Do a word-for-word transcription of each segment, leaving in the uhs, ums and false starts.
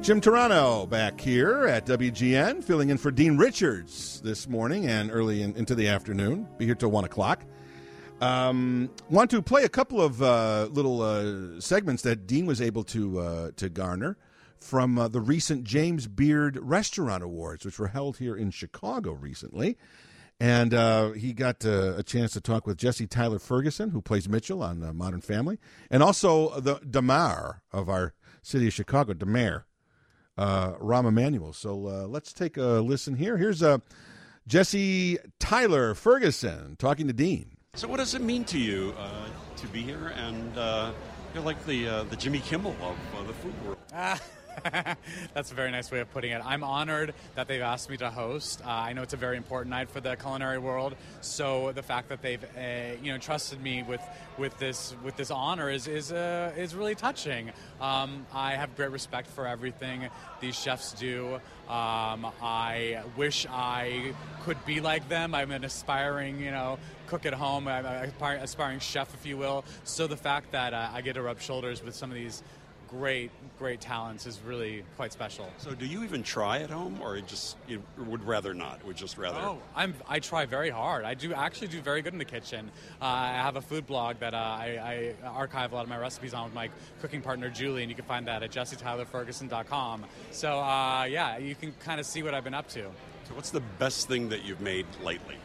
Jim Turano back here at W G N, filling in for Dean Richards this morning and early in, into the afternoon. Be here till one o'clock. Um, want to play a couple of uh, little uh, segments that Dean was able to uh, to garner from uh, the recent James Beard Restaurant Awards, which were held here in Chicago recently. And uh, he got uh, a chance to talk with Jesse Tyler Ferguson, who plays Mitchell on uh, Modern Family, and also the the mayor of our city of Chicago, the mayor. Uh, Rahm Emanuel. So uh, let's take a listen here. Here's uh, Jesse Tyler Ferguson talking to Dean. So what does it mean to you uh, to be here and uh, you're like the uh, the Jimmy Kimmel of uh, the food world? Ah. That's a very nice way of putting it. I'm honored that they've asked me to host. Uh, I know it's a very important night for the culinary world, so the fact that they've uh, you know trusted me with, with this with this honor is is uh, is really touching. Um, I have great respect for everything these chefs do. Um, I wish I could be like them. I'm an aspiring you know cook at home, I'm an aspiring, aspiring chef, if you will. So the fact that uh, I get to rub shoulders with some of these great, great talents is really quite special. So do you even try at home, or just you would rather not? Would just rather? Oh, I'm, I try very hard. I do actually do very good in the kitchen. Uh, I have a food blog that uh, I, I archive a lot of my recipes on with my cooking partner, Julie, and you can find that at jesse tyler ferguson dot com. So, uh, yeah, you can kind of see what I've been up to. So what's the best thing that you've made lately?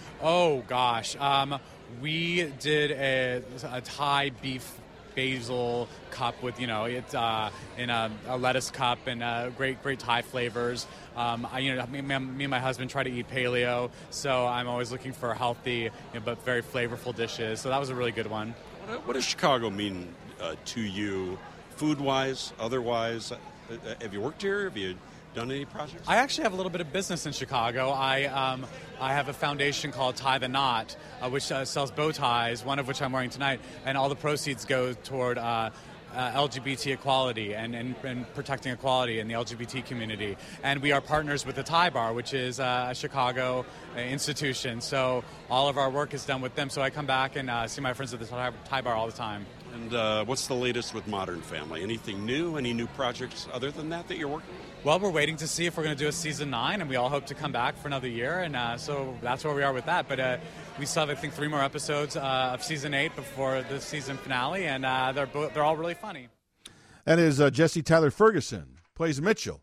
Oh, gosh. Um, we did a, a Thai beef basil cup with, you know, it's uh, in a, a lettuce cup and uh, great, great Thai flavors. Um, I, you know, me, me and my husband try to eat paleo, so I'm always looking for healthy, you know, but very flavorful dishes. So that was a really good one. What, what does Chicago mean uh, to you, food-wise, otherwise? Uh, have you worked here? Have you done any projects? I actually have a little bit of business in Chicago. I um, I have a foundation called Tie the Knot, uh, which uh, sells bow ties, one of which I'm wearing tonight, and all the proceeds go toward uh, uh, L G B T equality and, and, and protecting equality in the L G B T community. And we are partners with the Thai Bar, which is uh, a Chicago uh, institution. So all of our work is done with them. So I come back and uh, see my friends at the Thai, Thai Bar all the time. And uh, what's the latest with Modern Family? Anything new? Any new projects other than that that you're working on? Well, we're waiting to see if we're going to do a season nine, and we all hope to come back for another year, and uh, so that's where we are with that. But uh, we still have, I think, three more episodes uh, of season eight before the season finale, and uh, they're bo- they're all really funny. That is uh, Jesse Tyler Ferguson, plays Mitchell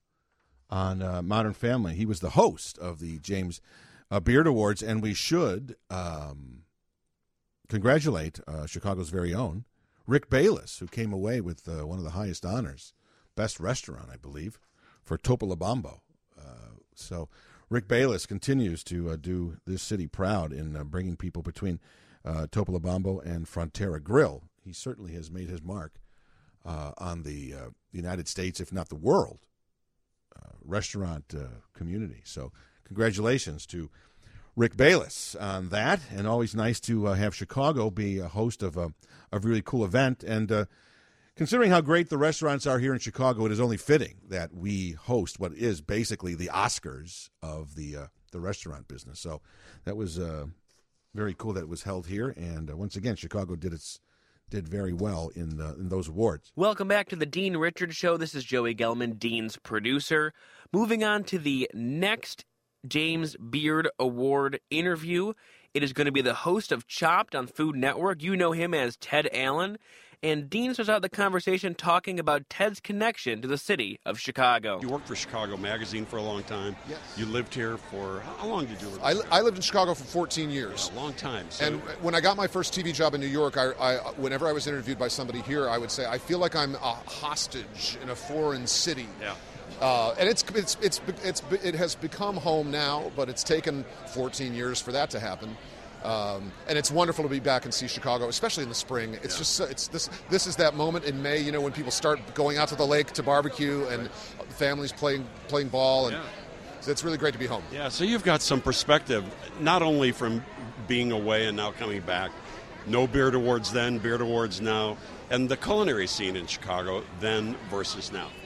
on uh, Modern Family. He was the host of the James uh, Beard Awards, and we should um, congratulate uh, Chicago's very own Rick Bayless, who came away with uh, one of the highest honors, best restaurant, I believe, for Topolobampo. Uh, so Rick Bayless continues to uh, do this city proud in uh, bringing people between uh, Topolobampo and Frontera Grill. He certainly has made his mark uh, on the uh, United States, if not the world, uh, restaurant uh, community. So congratulations to Rick Bayless on that, and always nice to uh, have Chicago be a host of a, a really cool event. And uh, considering how great the restaurants are here in Chicago, it is only fitting that we host what is basically the Oscars of the uh, the restaurant business. So that was uh, very cool that it was held here. And uh, once again, Chicago did its did very well in uh, in those awards. Welcome back to the Dean Richards Show. This is Joey Gelman, Dean's producer. Moving on to the next James Beard Award interview. It is going to be the host of Chopped on Food Network. You know him as Ted Allen. And Dean starts out the conversation talking about Ted's connection to the city of Chicago. You worked for Chicago Magazine for a long time. Yes. You lived here for, how long did you live? I, I lived in Chicago for fourteen years. Yeah, a long time. So. And when I got my first T V job in New York, I, I, whenever I was interviewed by somebody here, I would say, I feel like I'm a hostage in a foreign city. Yeah. Uh, and it's, it's, it's, it's, it has become home now, but it's taken fourteen years for that to happen. Um, and it's wonderful to be back and see Chicago, especially in the spring. It's yeah. just it's this this is that moment in May, you know, when people start going out to the lake to barbecue and right. families playing playing ball, and yeah. so it's really great to be home. Yeah, so you've got some perspective, not only from being away and now coming back. No Beard Awards then, Beard Awards now, and the culinary scene in Chicago then versus now.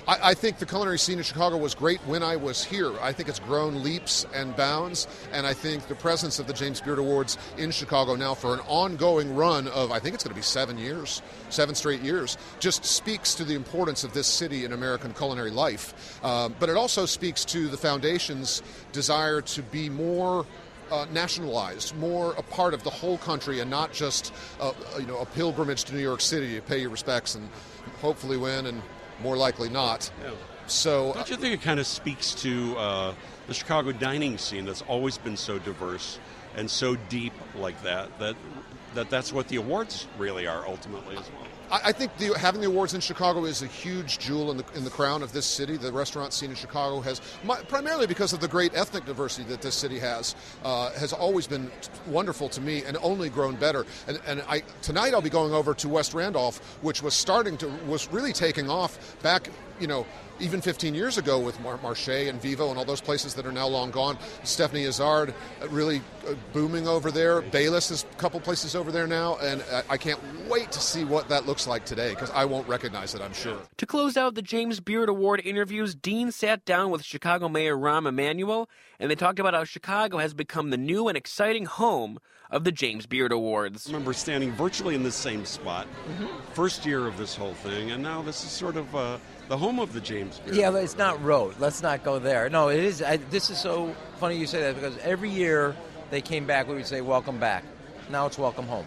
I, I think the culinary scene in Chicago was great when I was here. I think it's grown leaps and bounds, and I think the presence of the James Beard Awards in Chicago now for an ongoing run of, I think it's going to be seven years, seven straight years, just speaks to the importance of this city in American culinary life. Um, but it also speaks to the foundation's desire to be more Uh, nationalized, more a part of the whole country, and not just uh, you know a pilgrimage to New York City to pay your respects and hopefully win, and more likely not. Yeah. So, don't you think it kind of speaks to uh, the Chicago dining scene that's always been so diverse and so deep like that? That that that's what the awards really are ultimately as well. I, I think the, having the awards in Chicago is a huge jewel in the in the crown of this city. The restaurant scene in Chicago has, primarily because of the great ethnic diversity that this city has, uh, has always been wonderful to me and only grown better. And, and I tonight I'll be going over to West Randolph, which was starting to was really taking off back, you know, even fifteen years ago with Mar- Marché and Vivo and all those places that are now long gone. Stephanie Izzard really uh, booming over there. Bayless is a couple places over there now, and I, I can't wait to see what that looks like today, because I won't recognize it, I'm sure. To close out the James Beard Award interviews, Dean sat down with Chicago Mayor Rahm Emanuel, and they talked about how Chicago has become the new and exciting home of the James Beard Awards. I remember standing virtually in the same spot, mm-hmm. first year of this whole thing, and now this is sort of uh, the home of the James Beard. Yeah, but it's not road. Let's not go there. No, it is. I, this is so funny you say that, because every year they came back, we would say, welcome back. Now it's welcome home.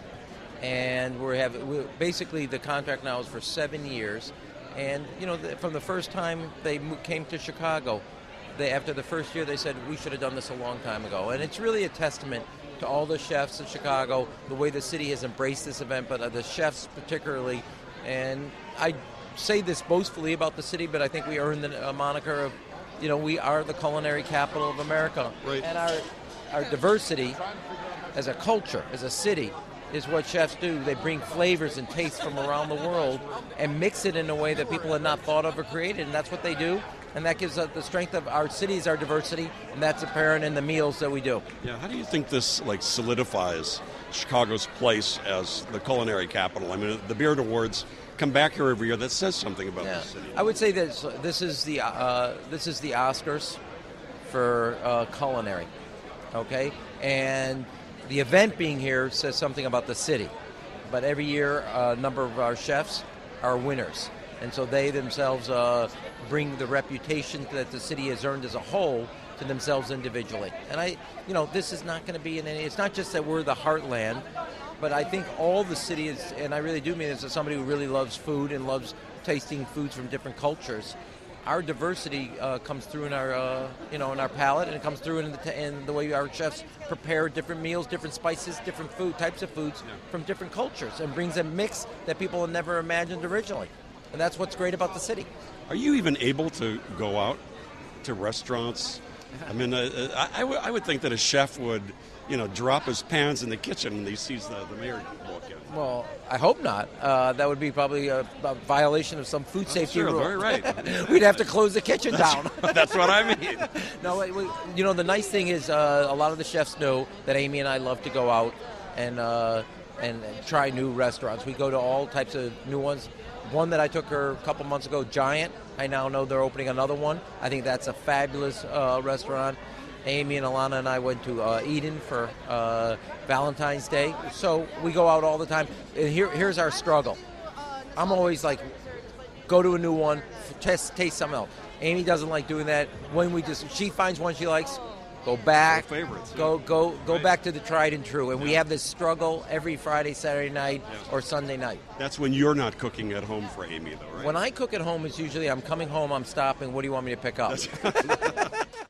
And we're having, we're, basically the contract now is for seven years. And, you know, the, from the first time they mo- came to Chicago, they, after the first year, they said, we should have done this a long time ago. And it's really a testament to all the chefs in Chicago, the way the city has embraced this event, but uh, the chefs particularly. And I say this boastfully about the city, but I think we earned the uh, moniker of, you know, we are the culinary capital of America. Right. And our our diversity as a culture, as a city, is what chefs do. They bring flavors and tastes from around the world and mix it in a way that people had not thought of or created, and that's what they do. And that gives us the strength of our cities, our diversity, and that's apparent in the meals that we do. Yeah, how do you think this like solidifies Chicago's place as the culinary capital? I mean, the Beard Awards come back here every year. That says something about yeah. the city. I would say that this is the uh, this is the Oscars for uh, culinary, okay? And the event being here says something about the city. But every year, a number of our chefs are winners. And so they themselves uh, bring the reputation that the city has earned as a whole to themselves individually. And I, you know, this is not going to be in any, it's not just that we're the heartland, but I think all the city is, and I really do mean this as somebody who really loves food and loves tasting foods from different cultures. Our diversity uh, comes through in our, uh, you know, in our palate, and it comes through in the, t- in the way our chefs prepare different meals, different spices, different food types of foods yeah. from different cultures, and brings a mix that people had never imagined originally. And that's what's great about the city. Are you even able to go out to restaurants? I mean, uh, I, I, w- I would think that a chef would, you know, drop his pans in the kitchen when he sees the, the mayor walk in. Well, I hope not. Uh, that would be probably a, a violation of some food oh, safety sure, rule. Very right. We'd have to close the kitchen that's, down. That's what I mean. No, we, you know, the nice thing is uh, a lot of the chefs know that Amy and I love to go out and, uh, and and try new restaurants. We go to all types of new ones. One that I took her a couple months ago, Giant. I now know they're opening another one. I think that's a fabulous uh, restaurant. Amy and Alana and I went to uh, Eden for uh, Valentine's Day. So we go out all the time. And here, here's our struggle. I'm always like, go to a new one, test, taste something else. Amy doesn't like doing that. When we just, she finds one she likes, go back, favorites, go yeah. go go right. back to the tried and true. And yeah. we have this struggle every Friday, Saturday night, yeah. or Sunday night. That's when you're not cooking at home for Amy, though, right? When I cook at home, it's usually I'm coming home, I'm stopping, what do you want me to pick up?